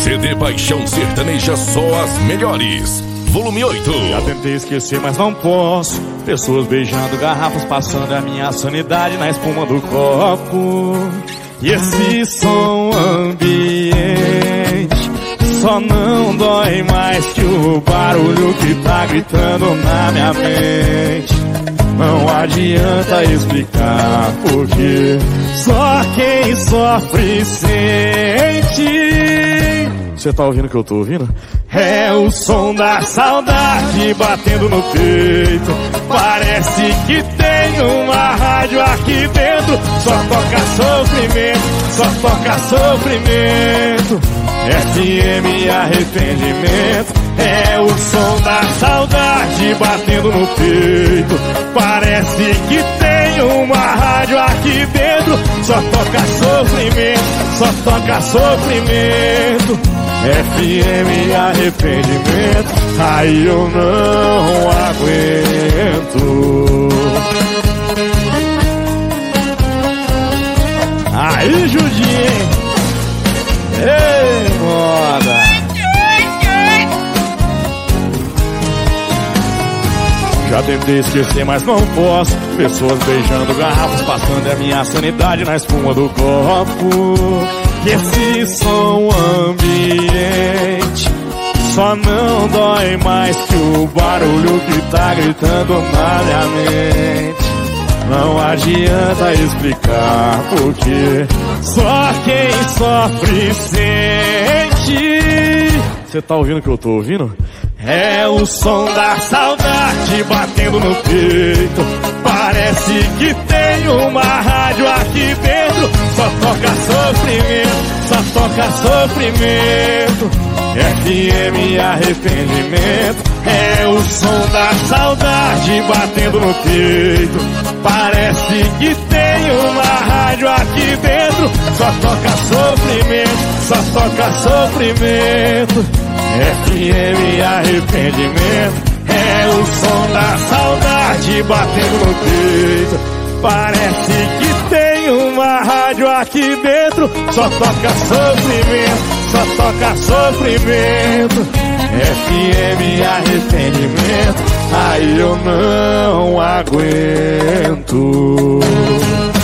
CD Paixão Sertaneja, só as melhores. Volume 8. Já tentei esquecer, mas não posso. Pessoas beijando garrafas, passando a minha sanidade na espuma do copo. E esse som ambiente só não dói mais que o barulho que tá gritando na minha mente. Não adianta explicar porque só quem sofre sente. Você tá ouvindo o que eu tô ouvindo? É o som da saudade batendo no peito. Parece que tem uma rádio aqui dentro. Só toca sofrimento, só toca sofrimento. FM arrependimento. É o som da saudade batendo no peito. Parece que tem uma rádio aqui dentro. Só toca sofrimento, só toca sofrimento. FM arrependimento. Aí eu não aguento. Aí, Judinho. Ei, moda. Já tentei esquecer, mas não posso. Pessoas beijando garrafas, passando a minha sanidade na espuma do copo. Que esse som ambiente só não dói mais que o barulho que tá gritando na minha mente. Não adianta explicar porque só quem sofre sente. Você tá ouvindo o que eu tô ouvindo? É o som da saudade batendo no peito. Parece que tem uma rádio aqui dentro. Só toca sofrimento, só toca sofrimento. FM arrependimento. É o som da saudade batendo no peito. Parece que tem uma rádio aqui dentro. Só toca sofrimento, só toca sofrimento. FM arrependimento. É o som da saudade batendo no peito. Parece que tem uma rádio aqui dentro. Só toca sofrimento, só toca sofrimento. FM arrependimento. Aí eu não aguento.